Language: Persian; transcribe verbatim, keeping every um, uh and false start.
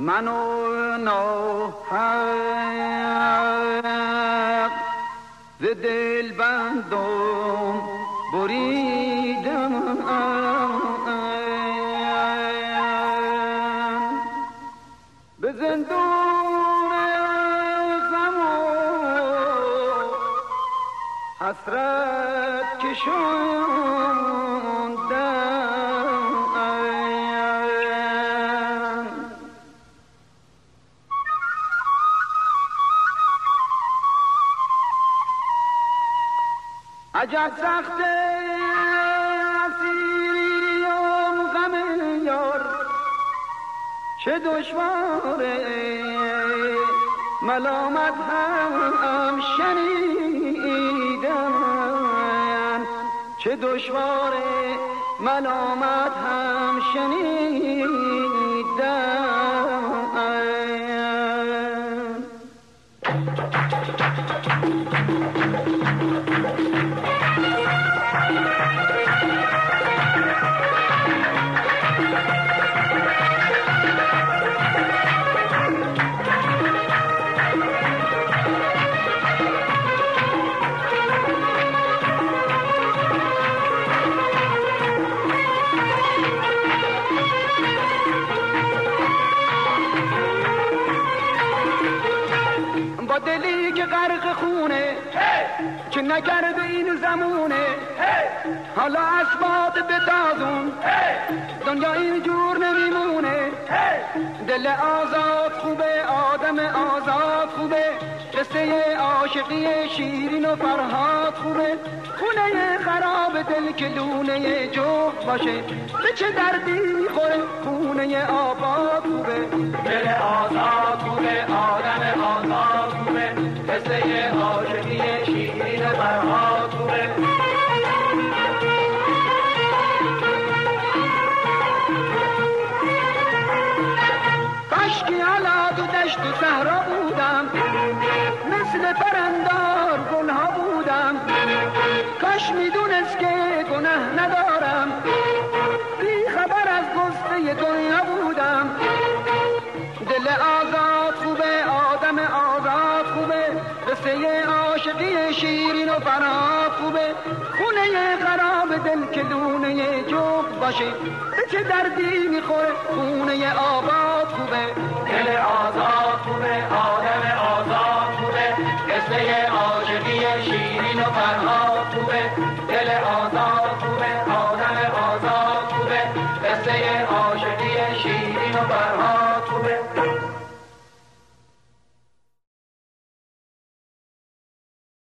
منو ناحق ز دل بندم بریدم، به زندون غم و حسرت کشاندم. عجب سخت اسیری و غم یار، چه دشواره ملامت هم شنیدم، چه دشواره ملامت هم شنیدم. دلی که غرق خونه که نکرده این زمونه، حالا اسباب بتازون دنیا اینجور نمیمونه. دل آزاد خوبه، آدم آزاد خوبه، قصه عاشقی شیرین و فرهاد خوبه. خونه خراب دل که لونه جفت باشه، به چه دردی میخوره خونه آباد خوبه. دل آزاد خوبه، آدم آزاد خوبه، قصه عاشقی شیرین فرهاد خوبه. کاشکی حالا تو دشت و صحرا بودم، مثل پرندار گلها بودم. کاش میدونست که گناه ندارم، بی خبر از قصه دنیا بودم. دل آزاد خوبه، آدم آزاد خوبه، قصه عاشقی شیرین و فرهاد خوبه. خونه خراب دل که لونه جفت باشه، به چه دردی میخوره خونه آباد خوبه. دل آزاد خوبه، آدم آزاد خوبه، قصه عاشقی شیرین و فرهاد خوبه. دل آزاد خوبه، آدم آزاد خوبه، قصه عاشقی شیرین و فرهاد